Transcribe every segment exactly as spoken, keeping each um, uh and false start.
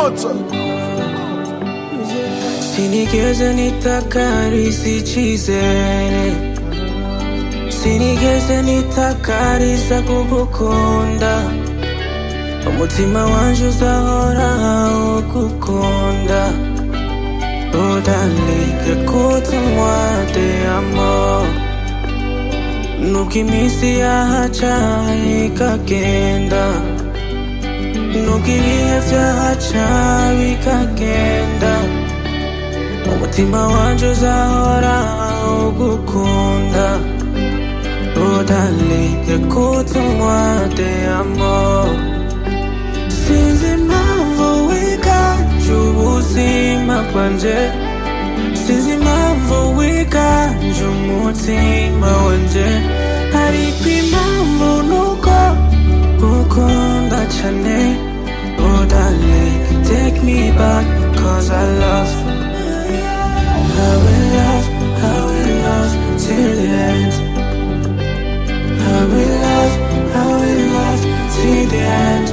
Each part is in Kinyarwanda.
Sinigeze nitakariza icyizere, sinigeze nitakariza kugukunda. Umutima wanje uzahora ugukunda. Oh darling, écoute-moi, te amo. Nubwo iminsi yahaca ikagenda, nubwo ibihe byahaca bikagenda, umutima wanje uzahora ugukunda. Oh darling, écoute-moi, te amo. Sinzi impamvu wiganje ubuzima bwanje, sinzi impamvu wiganje umutima wanje, ariko impamvu nuko gukunda cyane. Oh darling, take me back, cause I love you. I will love, I will love till the end. I will love, I will love till the end.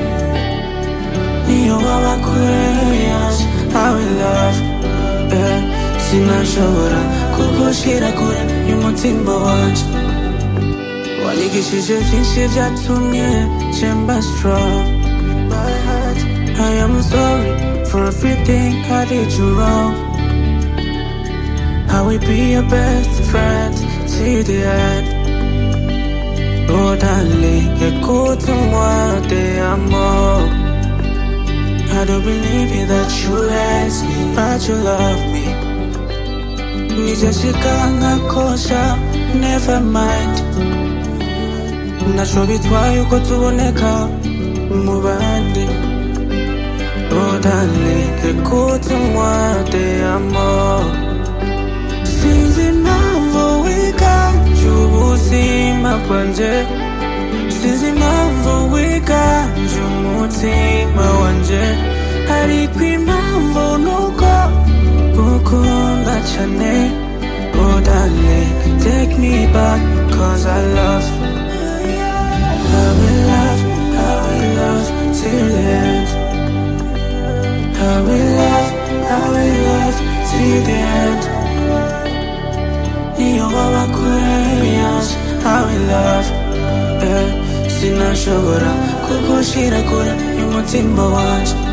Niyo waba kure yanje, I will love, eh. Sinashobora kugushira kure y'umutima wanje. Wanyigishije byinshi byatumye njemba strong. I am sorry for everything I did you wrong. I will be your best friend till the end. Oh darling, écoute-moi, te amo. I don't believe it that you ask me, but you love me. Nijashika nkakosha, never mind. Naco bitwaye uko tuboneka mu bandi. Oh darling, écoute-moi, te amo. Sinzi impamvu wiganje ubuzima bwanje, sinzi impamvu wiganje umutima wanje, ariko impamvu nuko gukunda cyane. Oh darling, take me back, cause I love you. I will love, I will love till the end. I will love, I will love till the end. Niyo waba kure yanje, I will love, eh. Sinashobora kugushira kure y'umutima wanje.